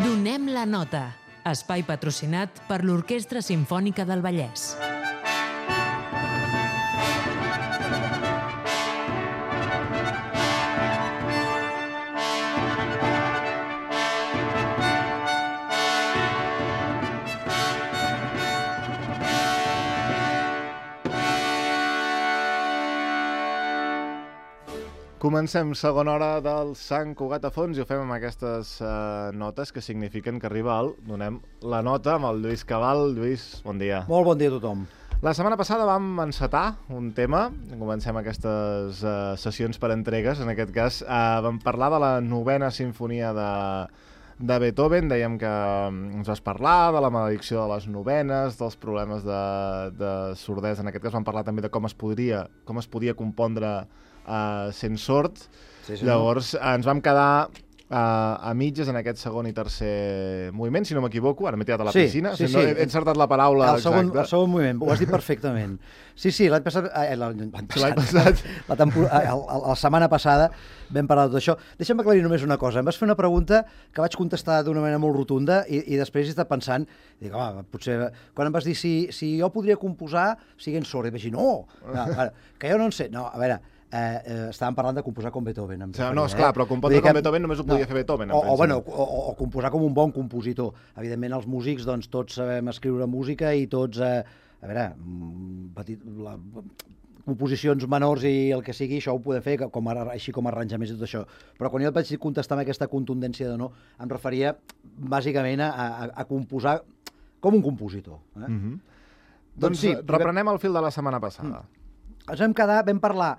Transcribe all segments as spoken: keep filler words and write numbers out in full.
Donem la nota. Espai patrocinat per l'Orquestra Simfònica del Vallès. Comencem segona hora del Sant Cugat a Fons i ho fem amb aquestes uh, notes que signifiquen que arriba el... Donem la nota amb el Lluís Cabal. Lluís, bon dia. Molt bon dia a tothom. La setmana passada vam encetar un tema, comencem aquestes uh, sessions per entregues, en aquest cas uh, vam parlar de la novena sinfonia de, de Beethoven, dèiem que ens vas parlar de la maledicció de les novenes, dels problemes de, de sordesa, en aquest cas vam parlar també de com es podria, com es podia compondre Uh, sent sord. Sí, sí, llavors no? ens vam quedar uh, a mitges en aquest segon i tercer moviment, si no m'equivoco, ara m'he tirat a la sí, piscina, sí, si no, sí. he encertat la paraula el segon, exacta. El segon moviment, ho has dit perfectament. Sí, sí, l'any passat, eh, l'any passat, passat. La, tempor... la, la setmana passada vam parlar de tot això. Deixa'm aclarir només una cosa. Em vas fer una pregunta que vaig contestar d'una manera molt rotunda i, i després he estat pensant, dic, home, potser... Quan em vas dir si, si jo podria composar siguent sord, i vaig dir, no, no veure, que jo no en sé. No, a veure, Eh, eh, estàvem parlant de composar com Beethoven. O sigui, no, esclar, eh? Però compondre com Beethoven només ho podia no, fer Beethoven. O, o, bueno, o, o composar com un bon compositor. Evidentment, els músics, doncs, tots sabem escriure música i tots, eh, a veure, petit, la, composicions menors i el que sigui, això ho podem fer com a, així com arranjaments i tot això. Però quan jo et vaig contestar amb aquesta contundència de no, em referia bàsicament a, a, a composar com un compositor. Eh? Mm-hmm. Doncs, doncs sí, reprenem el fil de la setmana passada. Mm. Ens vam quedar, vam parlar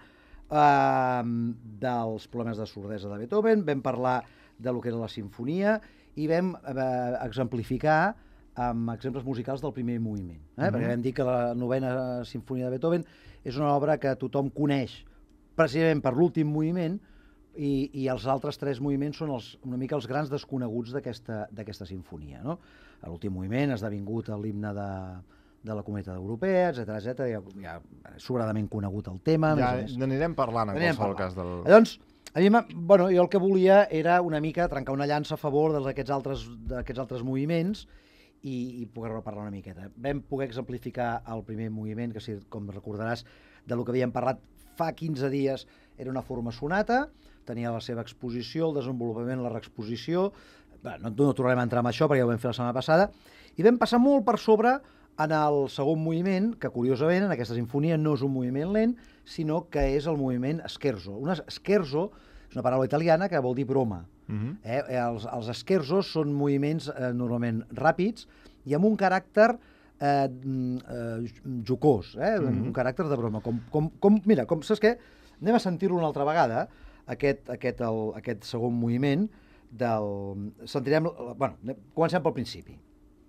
Uh, dels problemes de sordesa de Beethoven, vam parlar de lo que era la sinfonia i vam uh, exemplificar amb exemples musicals del primer moviment. Eh? Mm-hmm. Perquè vam dir que la novena sinfonia de Beethoven és una obra que tothom coneix precisament per l'últim moviment i, i els altres tres moviments són els, una mica els grans desconeguts d'aquesta sinfonia. No? L'últim moviment ha esdevingut l'himne de... de la Comunitat Europea, etcètera, etcètera. Ja, ja sobradament conegut el tema. Ja n'anirem parlant en qualsevol cas del... Llavors, a mi, bueno, jo el que volia era una mica trencar una llança a favor d'aquests altres, d'aquests altres moviments i, i poder reparlar una miqueta. Vam poder exemplificar el primer moviment, que, si, com recordaràs, de lo que havíem parlat fa quinze dies, era una forma sonata, tenia la seva exposició, el desenvolupament, la reexposició. Bé, no, no tornarem a entrar en això perquè ja ho vam fer la setmana passada. I vam passar molt per sobre en el segon moviment, que curiosament en aquesta sinfonia no és un moviment lent, sinó que és el moviment scherzo. Una scherzo és una paraula italiana que vol dir broma. Uh-huh. eh? els, els scherzos són moviments eh, normalment ràpids i amb un caràcter eh, eh, jocós, eh? Uh-huh. Un caràcter de broma. Com, com, com, mira, com, saps què? Anem a sentir-lo una altra vegada, aquest, aquest, el, aquest segon moviment del... Sentirem... Bueno, comencem pel principi.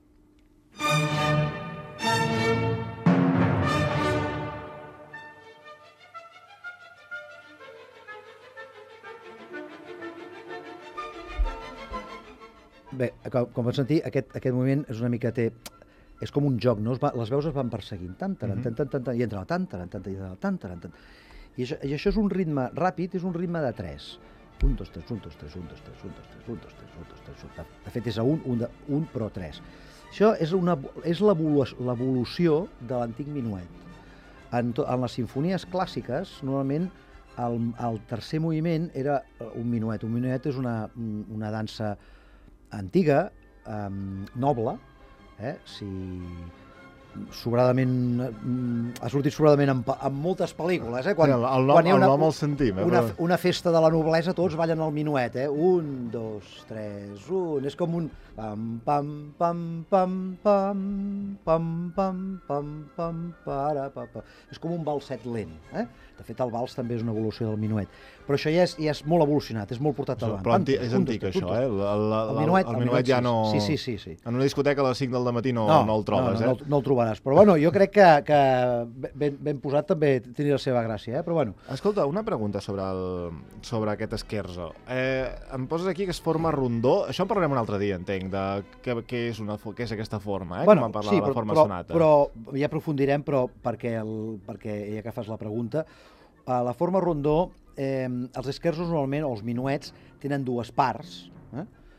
Bé, com, com pots sentir, aquest, aquest moviment és una mica... Té, és com un joc, no? Es va, les veus es van perseguint, tan, tan, tan, tan, tan, tan, i entra la tan, tan, tan, tan, tan, tan, tan. I això, i això és un ritme ràpid, és un ritme de tres. Un, dos, tres, un, dos, tres, un, dos, tres, un, dos, tres, un, dos, tres, un, dos, tres, un, de, de fet és a un, un, de, un però tres. Això és, una, és l'evolució de l'antic minuet. En, to, en les sinfonies clàssiques, normalment, el, el tercer moviment era un minuet. Un minuet és una, una dansa antiga, eh, noble, eh? Si sobradament ha sortit sobradament en, en moltes pel·lícules, eh? Quan, sí, el, el nom, quan hi ha una, el nom el sentim, eh? Una, una festa de la noblesa, tots ballen al minuet, eh? Un, dos, tres, un... És com un... Pam, pam, pam, pam, pam, pam, pam, pam, pam, para, pa, pa. És com un valset lent, eh? De fet, el vals també és una evolució del minuet. Però això ja és, ja és molt evolucionat, és molt portat davant. Però anti, és antic, això, eh? El, el, el, minuet, el, el minuet ja no... Sí, sí, sí, sí. En una discoteca a les cinc del matí no, no, no el trobes, no, no, eh? No, no el trobaràs. Però, bueno, jo crec que, que ben, ben posat també tenia la seva gràcia, eh? Però, bueno... Escolta, una pregunta sobre, el, sobre aquest scherzo. Eh, em poses aquí que es forma rondó. Això en parlarem un altre dia, entenc, de què, què, és, una, què és aquesta forma, eh? Bueno, com em parla sí, de la però, forma però, sonata. Però ja aprofundirem, però perquè, el, perquè ja que fas la pregunta, a la forma rondó, eh, els scherzos normalment, o els minuets, tenen dues parts, eh?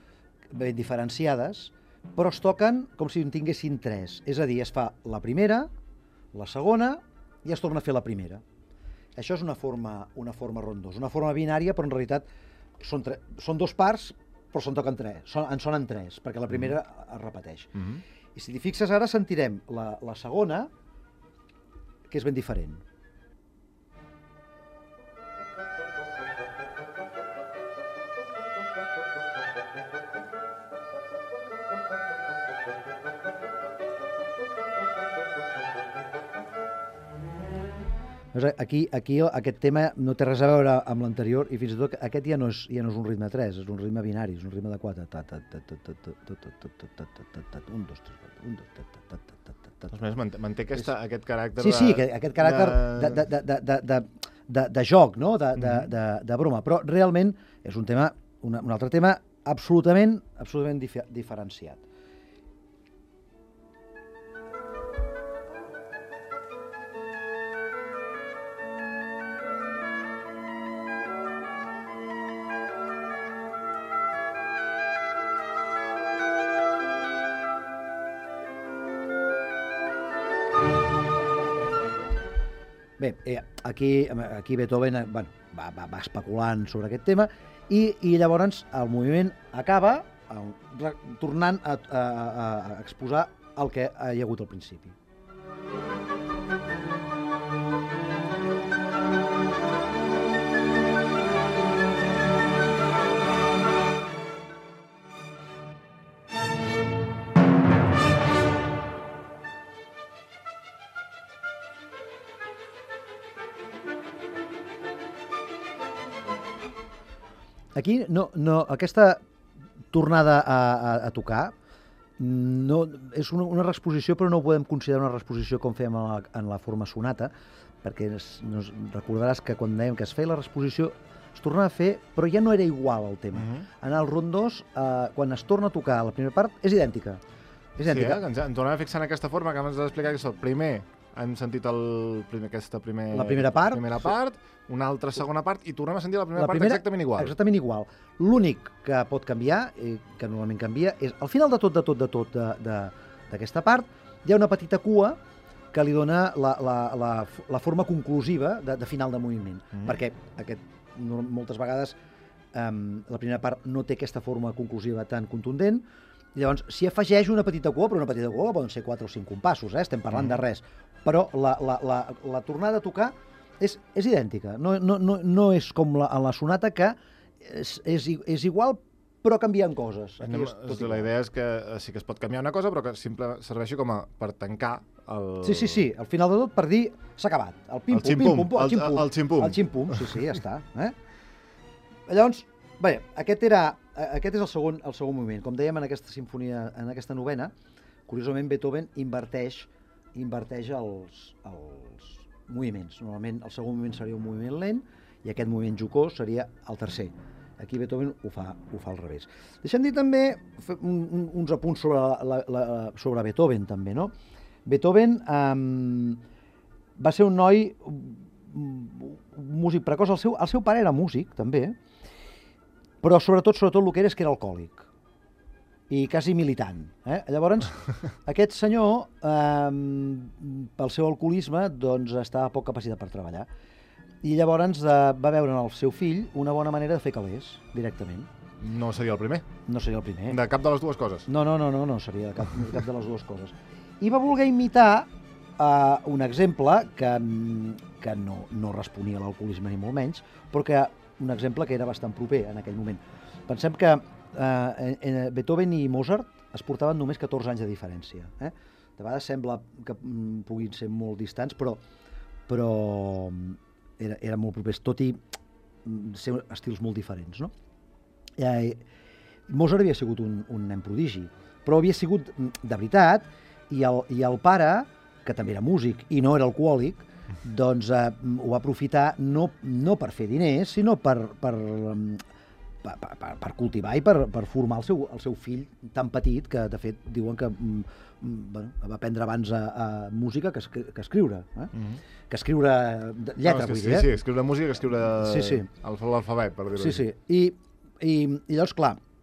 ben diferenciades, però es toquen com si en tinguessin tres. És a dir, es fa la primera, la segona, i es torna a fer la primera. Això és una forma, una forma rondosa, una forma binària, però en realitat són, tre... són dos parts, però se'n toquen tres, són, en sonen tres, perquè la primera mm. es repeteix. Mm-hmm. I si t'hi fixes, ara sentirem la, la segona, que és ben diferent. Aquí, aquí aquest tema no té res a veure amb l'anterior i fins i tot aquest ja no és, ja no és un ritme tres, és un ritme binari, és un ritme de quatre. Un, dos, tres, quatre, un, dos, tres, quatre. Doncs més, manté aquesta, aquest caràcter de... Sí, sí, aquest caràcter de, de, de, de, de, de, de joc, no? de, de, de, de broma, però realment és un tema, una, un altre tema absolutament, absolutament dif diferenciat. Bé, aquí, aquí Beethoven bueno, va, va, va especulant sobre aquest tema i, i llavors el moviment acaba eh, tornant a, a, a exposar el que hi ha hagut al principi. Aquí, no, no, aquesta tornada a, a, a tocar no, és una, una reexposició, però no ho podem considerar una reexposició com fèiem en la, en la forma sonata, perquè es, no, recordaràs que quan dèiem que es feia la reexposició es tornava a fer, però ja no era igual el tema. Uh-huh. En el rondós, eh, quan es torna a tocar la primera part, és idèntica. És idèntica. Sí, eh? ens, ens tornem a fixar en aquesta forma que abans d'explicar que és el primer. Hem sentit el primer, aquesta primer, la primera part, primera part sí. Una altra segona part, i tornem a sentir la primera, la primera part exactament igual. Exactament igual. L'únic que pot canviar, i que normalment canvia, és al final de tot, de tot, de tot, d'aquesta part, hi ha una petita cua que li dona la, la, la, la forma conclusiva de, de final de moviment. Mm. Perquè aquest, moltes vegades um, la primera part no té aquesta forma conclusiva tan contundent, i llavors s'hi afegeix una petita cua, però una petita cua poden ser quatre o cinc compassos, eh? Estem parlant mm. de res. Però la, la, la, la tornada a tocar és, és idèntica, no, no, no, no és com la, en la sonata que és, és, és igual però canvien coses. Aquí és tot la idea és que sí que es pot canviar una cosa, però que simple serveixi com a per tancar el... Sí, sí, sí, al final de tot per dir s'ha acabat. El pim-pum, el pim-pum, el, el, el, el ximpum. El ximpum, sí, sí, ja està. Eh? Llavors, bé, aquest, era, aquest és el segon, el segon moviment. Com dèiem, en aquesta sinfonia, en aquesta novena, curiosament Beethoven inverteix inverteix els, els moviments. Normalment el segon moviment seria un moviment lent i aquest moviment jocós seria el tercer. Aquí Beethoven ho fa, ho fa al revés. Deixem dir també un, un, uns apunts sobre, la, la, sobre Beethoven, també, no? Beethoven um, va ser un noi un músic precoç. El seu, el seu pare era músic, també, però sobretot, sobretot el que era és que era alcohòlic i quasi militant. Eh? Llavors, aquest senyor, eh, pel seu alcoholisme, doncs, estava a poc capacitat per treballar. I llavors eh, va veure en el seu fill una bona manera de fer calés, directament. No seria el primer? No seria el primer. De cap de les dues coses? No, no, no, no, no seria cap, cap de les dues coses. I va voler imitar eh, un exemple que, que no, no responia a l'alcoholisme ni molt menys, però que un exemple que era bastant proper en aquell moment. Pensem que Uh, eh, Beethoven i Mozart es portaven només catorze anys de diferència. Eh? De vegades sembla que mm, puguin ser molt distants, però, però era, eren molt propers, tot i mm, ser estils molt diferents. No? Eh, Mozart havia sigut un, un nen prodigi, però havia sigut de veritat, i el, i el pare, que també era músic i no era alcohòlic, doncs eh, ho va aprofitar no, no per fer diners, sinó per... per Per, per, per cultivar i per, per formar el seu, el seu fill tan petit que, de fet, diuen que mm, bueno, va aprendre abans a, a música que, que escriure. Eh? Mm-hmm. Que escriure lletra, no, vull sí, dir. Eh? Sí, escriure música, que escriure sí, sí. l'alfabet, per dir-ho sí, sí. I, i, I llavors, clar,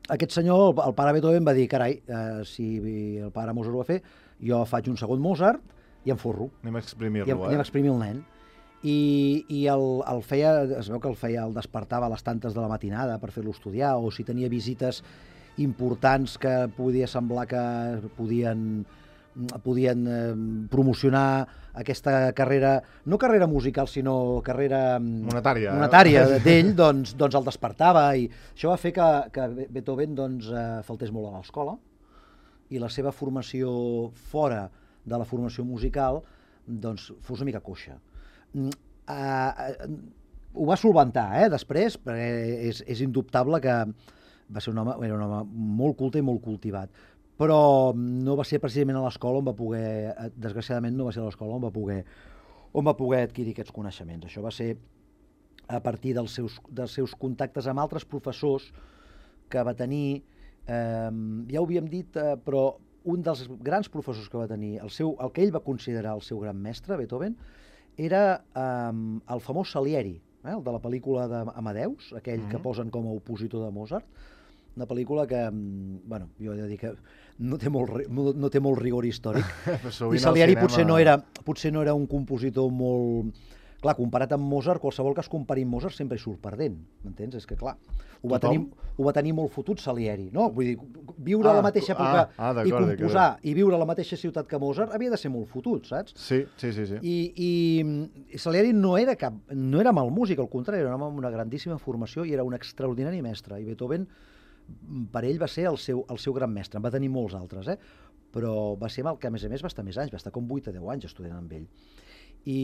aquest senyor, el, el pare Beethoven, va dir, carai, eh, si el pare Mozart ho va fer, jo faig un segon Mozart i em forro. Anem a exprimir-lo, I, eh? anem a exprimir el nen. I, i el, el feia, es veu que el feia, el despertava a les tantes de la matinada per fer-lo estudiar, o si tenia visites importants que podia semblar que podien, podien eh, promocionar aquesta carrera, no carrera musical, sinó carrera monetària, monetària d'ell, doncs, doncs el despertava, i això va fer que, que Beethoven doncs, eh, faltés molt a l'escola, i la seva formació fora de la formació musical doncs, fos una mica coixa. Uh, uh, ho va solventar, eh, després, perquè és, és indubtable que va ser un home, era un home molt culte i molt cultivat, però no va ser precisament a l'escola on va poder, desgraciadament no va ser a l'escola on va poder, on va poder adquirir aquests coneixements. Això va ser a partir dels seus, dels seus contactes amb altres professors que va tenir, eh, ja ho havíem dit, eh, però un dels grans professors que va tenir, el, seu, el que ell va considerar el seu gran mestre, Beethoven, era eh, el famós Salieri, eh, el de la pel·lícula d'Amadeus, aquell mm-hmm. que posen com a opositor de Mozart, una pel·lícula que, bueno, jo he de dir que no té molt, no, no té molt rigor històric. I Salieri cinema... potser, no era, potser no era un compositor molt... Clar, comparat amb Mozart, qualsevol que es compari amb Mozart sempre hi surt perdent, m'entens? És que, clar, ho va, tenir, ho va tenir molt fotut Salieri, no? Vull dir, viure ah, a la mateixa època ah, ah, i composar i viure a la mateixa ciutat que Mozart havia de ser molt fotut, saps? Sí, sí, sí. sí. I, i Salieri no era, cap, no era mal músic, al contrari, era un home amb una grandíssima formació i era un extraordinari mestre. I Beethoven, per ell, va ser el seu, el seu gran mestre. En va tenir molts altres, eh? Però va ser el que, a més a més, va estar més anys, va estar com vuit a deu anys estudiant amb ell. I...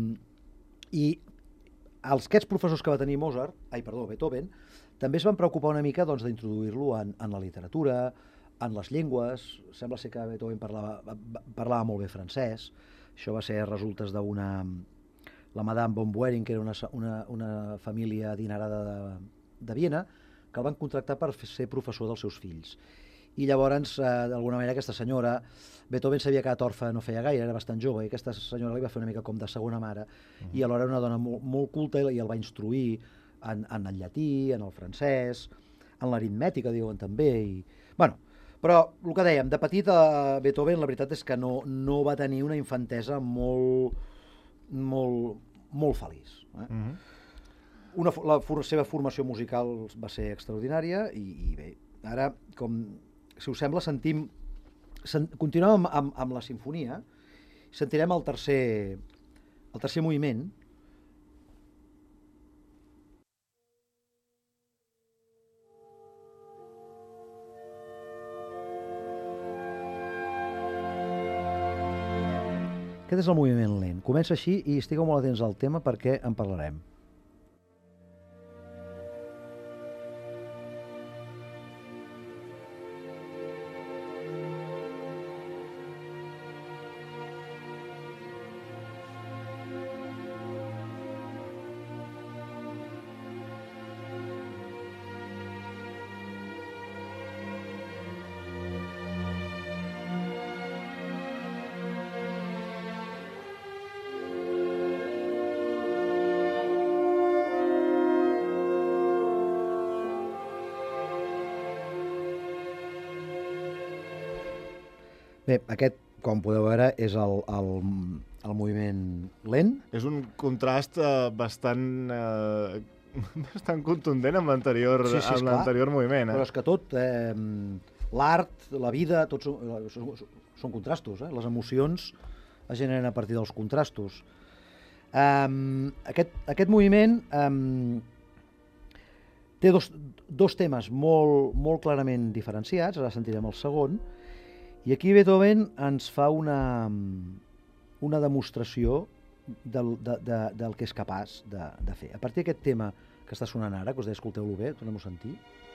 I els, aquests professors que va tenir Mozart, ai, perdó, Beethoven, també es van preocupar una mica doncs, d'introduir-lo en, en la literatura, en les llengües. Sembla ser que Beethoven parlava, parlava molt bé francès. Això va ser resultes d'una... la Madame von Boering, que era una, una, una família adinerada de, de Viena, que el van contractar per ser professor dels seus fills. I llavors, eh, d'alguna manera, aquesta senyora, Beethoven s'havia quedat orfe no feia gaire, era bastant jove, i aquesta senyora li va fer una mica com de segona mare, uh-huh. i alhora era una dona molt, molt culta i el va instruir en, en el llatí, en el francès, en l'aritmètica, diuen també. I... Bueno, però el que dèiem, de petit eh, Beethoven, la veritat és que no, no va tenir una infantesa molt, molt, molt feliç. Eh? Uh-huh. Una, la for, seva formació musical va ser extraordinària i, i bé, ara, com... si us sembla, sentim, sent, continuem amb, amb, amb la sinfonia, sentirem el tercer, el tercer moviment. Aquest és el moviment lent. Comença així i estigueu molt atents al tema perquè en parlarem. Bé, aquest, com podeu veure, és el, el, el moviment lent. És un contrast eh, bastant, eh, bastant contundent amb l'anterior sí, sí, moviment. Eh? Però és que tot, eh, l'art, la vida, tots són, són, són contrastos. Eh? Les emocions es generen a partir dels contrastos. Um, aquest, aquest moviment um, té dos, dos temes molt, molt clarament diferenciats, ara sentirem el segon, i aquí Beethoven ens fa una, una demostració del, de, de, del que és capaç de, de fer. A partir d'aquest tema que està sonant ara, que us deia, escolteu-lo bé, tornem-ho a sentir.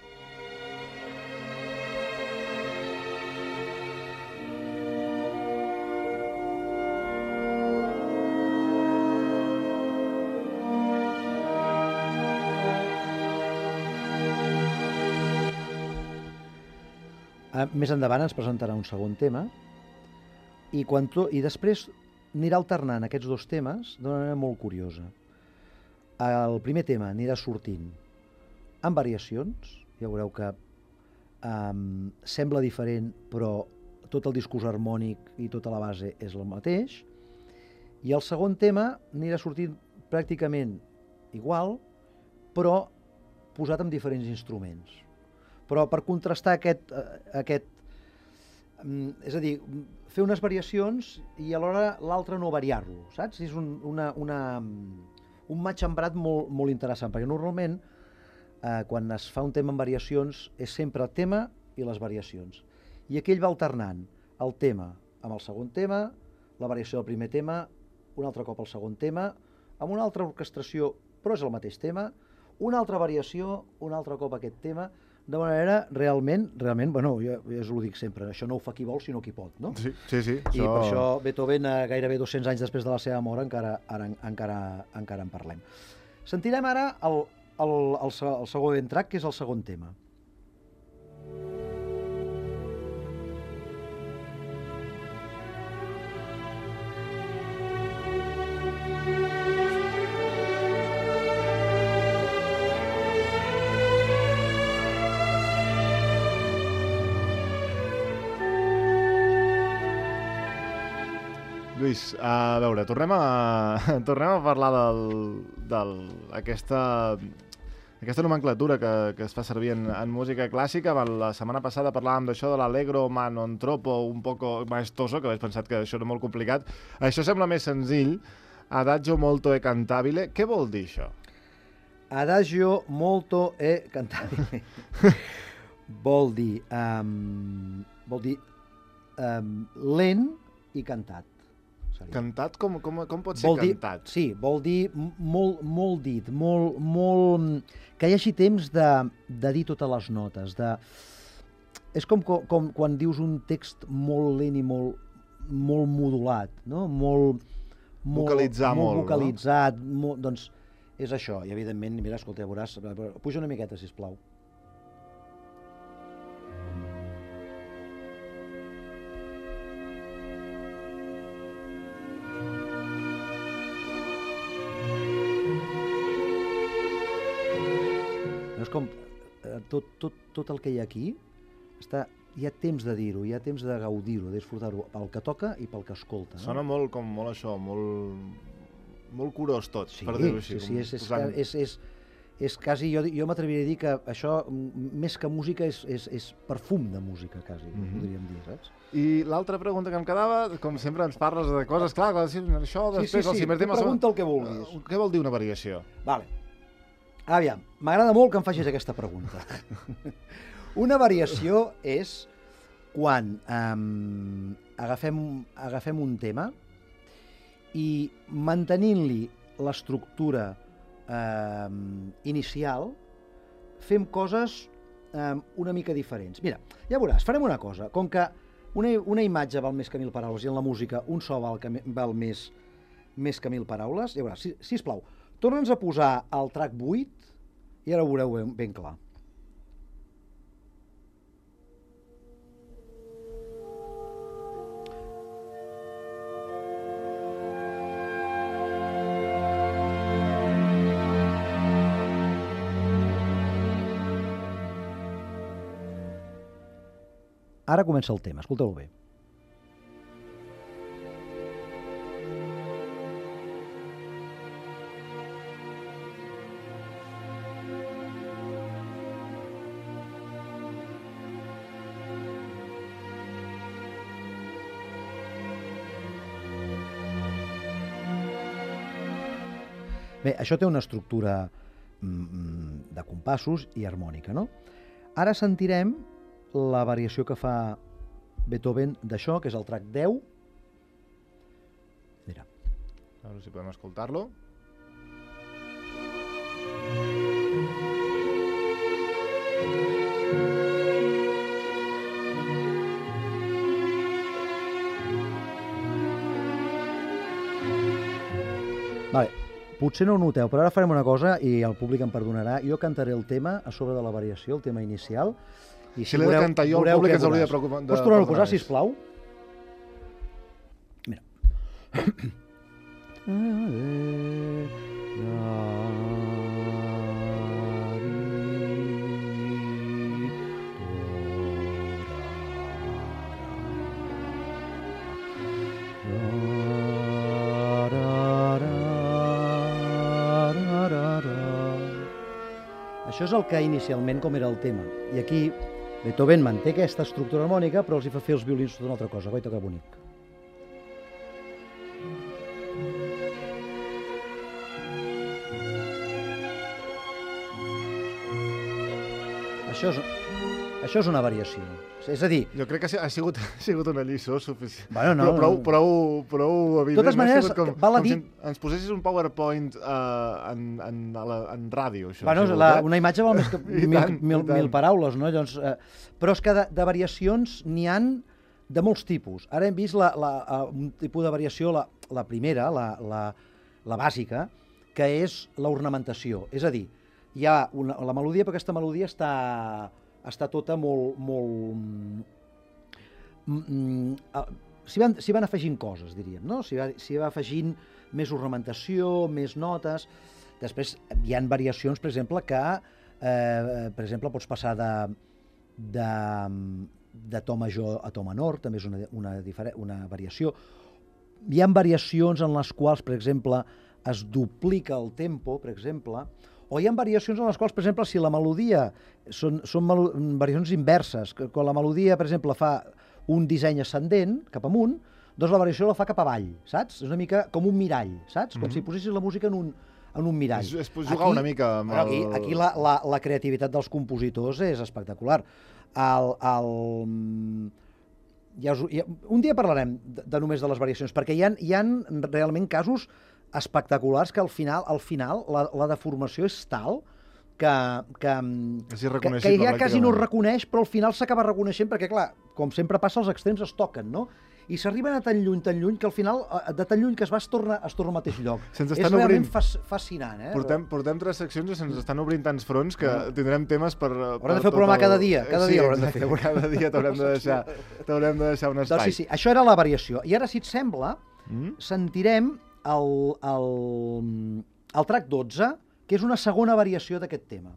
Més endavant ens presentarà un segon tema i, quan to... i després anirà alternant aquests dos temes d'una manera molt curiosa. El primer tema anirà sortint amb variacions, ja veureu que um, sembla diferent, però tot el discurs harmònic i tota la base és el mateix. I el segon tema anirà sortint pràcticament igual, però posat amb diferents instruments. Però per contrastar aquest, aquest és a dir, fer unes variacions i alhora l'altre no variar-lo, saps? És un, una, una, un matxembrat molt, molt interessant, perquè normalment eh, quan es fa un tema amb variacions és sempre el tema i les variacions. I aquí ell va alternant el tema amb el segon tema, la variació del primer tema, un altre cop el segon tema, amb una altra orquestració, però és el mateix tema, una altra variació, un altre cop aquest tema, de manera realment, realment, bueno, jo, jo ho dic sempre, això no ho fa qui vol, sinó qui pot, no? Sí, sí, sí. I això... per això Beethoven, eh, gairebé dos-cents anys després de la seva mort, encara, ara, encara, encara en parlem. Sentirem ara el, el, el, el segon track, que és el segon tema. Lluís, a veure, tornem a, tornem a parlar del, del, aquesta, aquesta nomenclatura que, que es fa servir en, en música clàssica. La setmana passada parlàvem d'això de l'allegro ma non troppo, un poco maestoso, que hagués pensat que això era molt complicat. Això sembla més senzill. Adagio molto e cantabile. Què vol dir això? Adagio molto e cantabile. vol dir, um, vol dir um, lent i cantat. Seria. Cantat? Com, com, com pot ser vol dir, cantat? Sí, vol dir molt, molt dit, molt, molt... que hi hagi temps de, de dir totes les notes. De... És com, com quan dius un text molt lent i molt, molt modulat, no? Molt, molt, vocalitzar molt, molt vocalitzat. No? Molt, doncs és això. I evidentment, mira, escolta, veuràs... Puja una miqueta, sisplau. És com tot, tot, tot el que hi ha aquí, està, hi ha temps de dir-ho, hi ha temps de gaudir-ho, de disfrutar-ho, pel que toca i pel que escolta. No? Sona molt com molt això, molt, molt curós tot, sí, per dir-ho així. Sí, sí, és, posant... és, és, és quasi, jo, jo m'atreviria a dir que això, més que música, és, és, és perfum de música, quasi, mm -hmm. podríem dir, saps? I l'altra pregunta que em quedava, com sempre ens parles de coses, clar, clar això, després sí, sí, el sí, cimer tema... pregunta el que vulguis. Uh, què vol dir una variació? Vale. Aviam, m'agrada molt que em facis aquesta pregunta. Una variació és quan um, agafem, agafem un tema i mantenint-li l'estructura um, inicial fem coses um, una mica diferents. Mira, ja veuràs, farem una cosa. Com que una, una imatge val més que mil paraules i en la música un so val, que, val més, més que mil paraules, ja veuràs, si, sisplau, torna'ns a posar el track vuit i ara ho veureu ben, ben clar. Ara comença el tema, escolteu-ho bé. Bé, això té una estructura mm, de compassos i harmònica, no? Ara sentirem la variació que fa Beethoven d'això, que és el track deu. Mira. A veure si podem escoltar-lo. Vale. Potser no ho noteu, però ara farem una cosa i el públic em perdonarà. Jo cantaré el tema a sobre de la variació, el tema inicial. I si l'he de cantar jo, el públic ens hauria de preocupar. Pots tornar-ho a posar, sisplau? Mira. Això és el que inicialment com era el tema. I aquí Beethoven manté aquesta estructura harmònica, però els hi fa fer els violins tota una altra cosa. Guaita que bonic. Això és, això és una variació. És a dir... Jo crec que ha sigut, ha sigut una lliçó suficient. Bueno, no, però prou, no. prou, prou evident. De totes maneres, com, val a com dir... si ens posessis un PowerPoint uh, en, en, la, en ràdio, això. Bueno, sigut, la, eh? una imatge val més que I mil, tant, mil, i tant. mil paraules, no? Llavors, eh, però és que de, de variacions n'hi han de molts tipus. Ara hem vist la, la, un tipus de variació, la, la primera, la, la, la bàsica, que és l'ornamentació. És a dir, hi ha una, la melodia, però aquesta melodia està... està tota molt... molt... S'hi van, s'hi van afegint coses, diríem, no? S'hi va, s'hi va afegint més ornamentació, més notes. Després hi ha variacions, per exemple, que, eh, per exemple, pots passar de, de, de to major a to menor, també és una, una, una variació. Hi ha variacions en les quals, per exemple, es duplica el tempo, per exemple, o hi ha variacions en les quals, per exemple, si la melodia són, són melo variacions inverses, que quan la melodia, per exemple, fa un disseny ascendent, cap amunt, doncs la variació la fa cap avall, saps? És una mica com un mirall, saps? Com mm-hmm. si posessis la música en un, en un mirall. És, és jugar aquí, una mica amb el... Aquí, aquí la, la, la creativitat dels compositors és espectacular. El, el, ja us, ja, un dia parlarem de, de només de les variacions, perquè hi ha, hi ha realment casos espectaculars que al final, al final la, la deformació és tal que, que, que, que ja quasi no es reconeix, però al final s'acaba reconeixent perquè, clar, com sempre passa, els extrems es toquen, no? I s'arriben a tan lluny, tan lluny, que al final, de tan lluny que es va, es torna, es torna al mateix lloc. És realment obrint... fas, fascinant, eh? Portem, portem tres seccions i se'ns estan obrint tants fronts que no. tindrem temes per... Haurem de fer el programa el... cada dia, cada sí, dia haurem de fer. Cada dia t'haurem de, deixar, t'haurem de deixar un espai. Doncs sí, sí, això era la variació. I ara, si et sembla, mm? sentirem el, el, el track dotze, que és una segona variació d'aquest tema.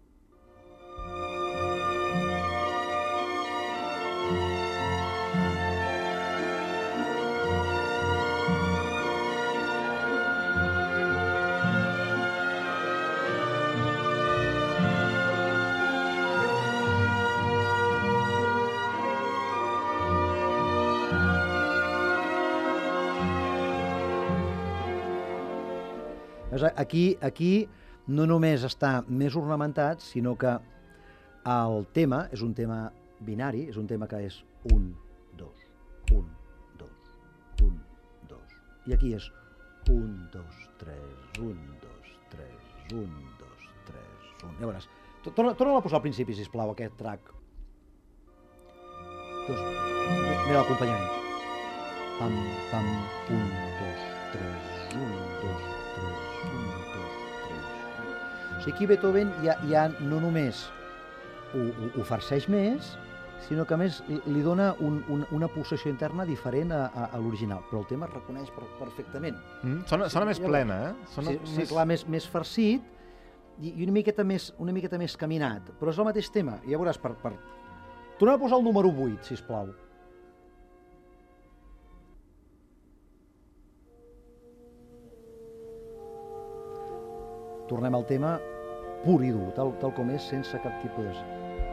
Aquí, aquí no només està més ornamentat, sinó que el tema és un tema binari, és un tema que és un, dos, un, dos, un, dos. I aquí és un, dos, tres, un, dos, tres, un, dos, tres, un. Ja veuràs. Torna, torna a posar al principi, sisplau, aquest track. Dos, mira l'acompanyament. Pam, pam, un, dos, tres, un, dos, tres, un, dos, tres. O sigui, aquí Beethoven ja, ja no només ho, ho, ho farceix més, sinó que a més li dona un, un, una pulsació interna diferent a, a, a l'original, però el tema es reconeix per, perfectament. Mm, sona sona sí, més plena, eh? Sona sí, més... sí, clar, més, més farcit i, i una, miqueta més, una miqueta més caminat, però és el mateix tema. Ja veuràs, per... per... Tornem a posar el número vuit, sisplau. Tornem al tema pur i dur, tal, tal com és, sense cap tipus de...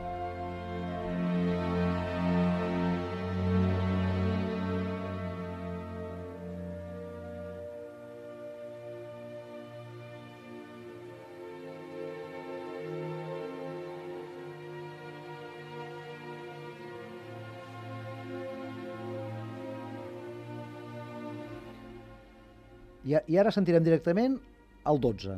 I, I ara sentirem directament el dotze.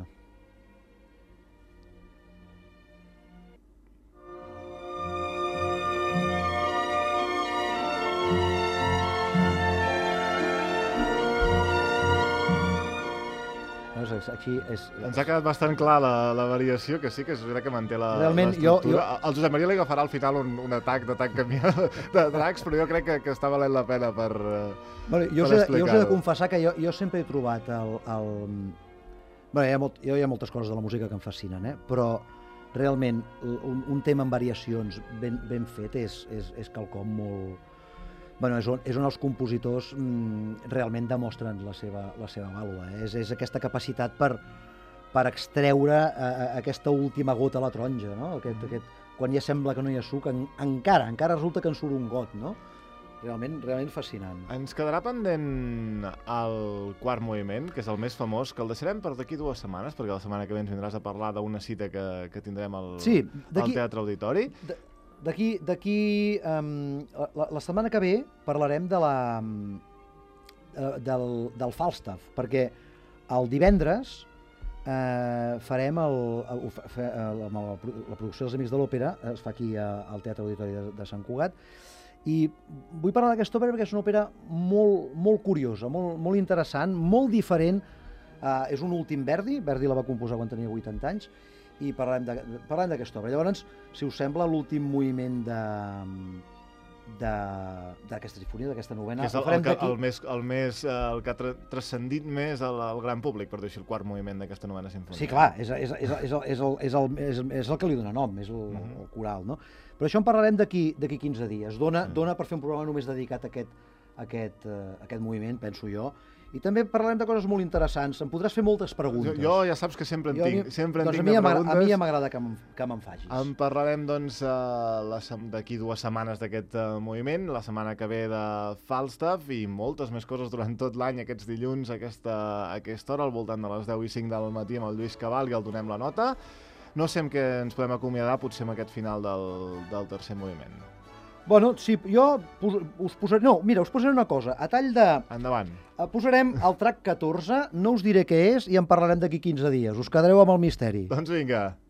Aquí és... Ens ha quedat bastant clar la, la variació, que sí, que és veritat que manté la, Realment, l'estructura. Jo, jo... El Josep Maria li agafarà al final un, un atac d'atac canviat de tracks, però jo crec que, que està valent la pena per, bueno, jo per explicar-ho. Jo us he de confessar que jo, jo sempre he trobat el... el... Bueno, hi ha, molt, hi ha moltes coses de la música que em fascinen, eh? Però realment un, un tema amb variacions ben, ben fet és, és, és quelcom molt... Bueno, és, on, és on els compositors mm, realment demostren la seva, la seva vàlua. Eh? És, és aquesta capacitat per, per extreure uh, aquesta última gota a la taronja, no? Aquest, aquest, quan ja sembla que no hi ha suc, en, encara, encara resulta que en surt un got, no? Realment, realment fascinant. Ens quedarà pendent el quart moviment, que és el més famós, que el deixarem per d'aquí dues setmanes, perquè la setmana que ve ens vindràs a parlar d'una cita que, que tindrem al, sí, al Teatre Auditori. D'aquí, d'aquí um, la, la setmana que ve parlarem de la, uh, del, del Falstaff, perquè el divendres eh, farem el, el, el, el, la, la producció dels Amics de l'Òpera, es fa aquí a, al Teatre Auditori de, de Sant Cugat, i vull parlar d'aquesta òpera perquè és una òpera molt, molt curiosa, molt, molt interessant, molt diferent. Uh, és un últim Verdi, Verdi la va composar quan tenia vuitanta anys, i parlem d'aquesta obra. Llavors, si us sembla, l'últim moviment d'aquesta sinfonia, d'aquesta novena... Que és el, el, que, el, més, el, més, el que ha transcendit més al, al gran públic, per dir-ho, el quart moviment d'aquesta novena sinfonia. Sí, clar, és, és, és, és, el, és, el, és, el, és, és el que li dona nom, és el, mm. el coral, no? Però això en parlarem d'aquí quinze dies. Dona, mm. dona per fer un programa només dedicat a aquest, a aquest, uh, a aquest moviment, penso jo. I també parlarem de coses molt interessants. Em podràs fer moltes preguntes. Jo, jo ja saps que sempre en jo, tinc, sempre doncs en tinc de preguntes. A mi m'agrada que me'n facis. En parlarem doncs uh, d'aquí dues setmanes d'aquest uh, moviment, la setmana que ve de Falstaff i moltes més coses durant tot l'any, aquests dilluns, a aquesta, a aquesta hora, al voltant de les deu i cinc del matí amb el Lluís Cabal, i el donem la nota. No sé amb què ens podem acomiadar, potser amb aquest final del, del tercer moviment. Bueno, sí, jo pos, us posaré... No, mira, us posaré una cosa. A tall de... Endavant. Posarem el track catorze, no us diré què és i en parlarem d'aquí quinze dies. Us quedareu amb el misteri. Doncs vinga.